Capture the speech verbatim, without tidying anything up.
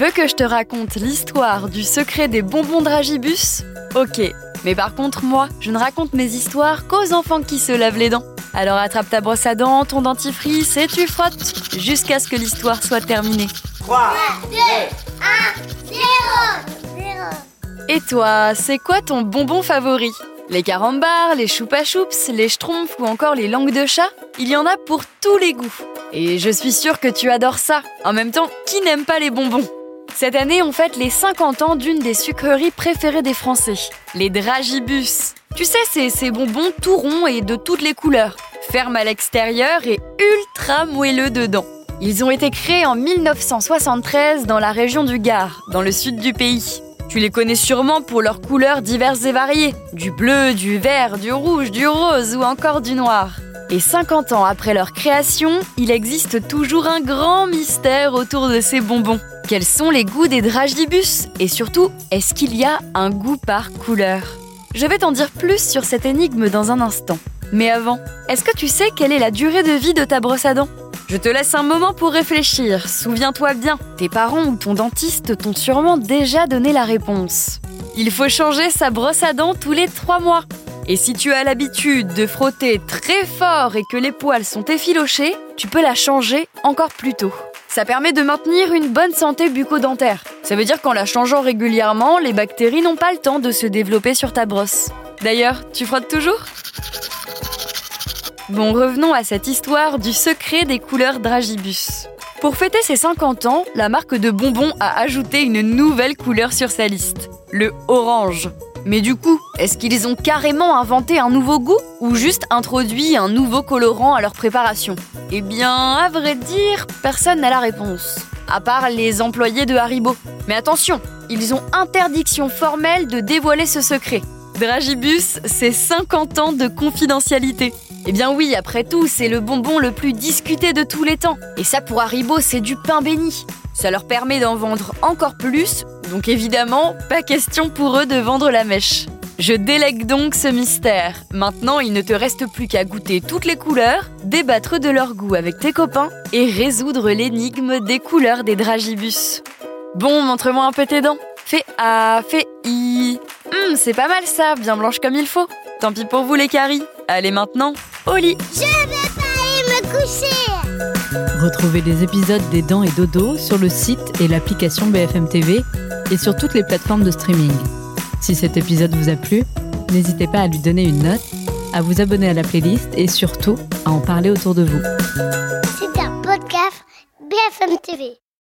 veux que je te raconte l'histoire du secret des bonbons Dragibus ? Ok, mais par contre moi, je ne raconte mes histoires qu'aux enfants qui se lavent les dents. Alors attrape ta brosse à dents, ton dentifrice et tu frottes jusqu'à ce que l'histoire soit terminée. trois, deux, un, zéro. Et toi, c'est quoi ton bonbon favori ? Les carambars, les choupa-choups, les schtroumpfs ou encore les langues de chat ? Il y en a pour tous les goûts. Et je suis sûre que tu adores ça. En même temps, qui n'aime pas les bonbons ? Cette année, on fête les cinquante ans d'une des sucreries préférées des Français, les Dragibus. Tu sais, c'est ces bonbons tout ronds et de toutes les couleurs, fermes à l'extérieur et ultra moelleux dedans. Ils ont été créés en mille neuf cent soixante-treize dans la région du Gard, dans le sud du pays. Tu les connais sûrement pour leurs couleurs diverses et variées, du bleu, du vert, du rouge, du rose ou encore du noir. Et cinquante ans après leur création, il existe toujours un grand mystère autour de ces bonbons. Quels sont les goûts des Dragibus ? Et surtout, est-ce qu'il y a un goût par couleur ? Je vais t'en dire plus sur cette énigme dans un instant. Mais avant, est-ce que tu sais quelle est la durée de vie de ta brosse à dents ? Je te laisse un moment pour réfléchir. Souviens-toi bien, tes parents ou ton dentiste t'ont sûrement déjà donné la réponse. Il faut changer sa brosse à dents tous les trois mois. Et si tu as l'habitude de frotter très fort et que les poils sont effilochés, tu peux la changer encore plus tôt. Ça permet de maintenir une bonne santé bucco-dentaire. Ça veut dire qu'en la changeant régulièrement, les bactéries n'ont pas le temps de se développer sur ta brosse. D'ailleurs, tu frottes toujours ? Bon, revenons à cette histoire du secret des couleurs Dragibus. Pour fêter ses cinquante ans, la marque de bonbons a ajouté une nouvelle couleur sur sa liste, le orange. Mais du coup, est-ce qu'ils ont carrément inventé un nouveau goût ou juste introduit un nouveau colorant à leur préparation ? Eh bien, à vrai dire, personne n'a la réponse, à part les employés de Haribo. Mais attention, ils ont interdiction formelle de dévoiler ce secret. Dragibus, c'est cinquante ans de confidentialité. Eh bien oui, après tout, c'est le bonbon le plus discuté de tous les temps. Et ça, pour Haribo, c'est du pain béni. Ça leur permet d'en vendre encore plus, donc évidemment, pas question pour eux de vendre la mèche. Je délègue donc ce mystère. Maintenant, il ne te reste plus qu'à goûter toutes les couleurs, débattre de leur goût avec tes copains et résoudre l'énigme des couleurs des Dragibus. Bon, montre-moi un peu tes dents. Fais A, fais I. Hum, c'est pas mal ça, bien blanche comme il faut. Tant pis pour vous les caries. Allez maintenant, au lit. Je vais pas aller me coucher. Retrouvez les épisodes des Dents et Dodo sur le site et l'application B F M T V et sur toutes les plateformes de streaming. Si cet épisode vous a plu, n'hésitez pas à lui donner une note, à vous abonner à la playlist et surtout à en parler autour de vous. C'est un podcast B F M T V.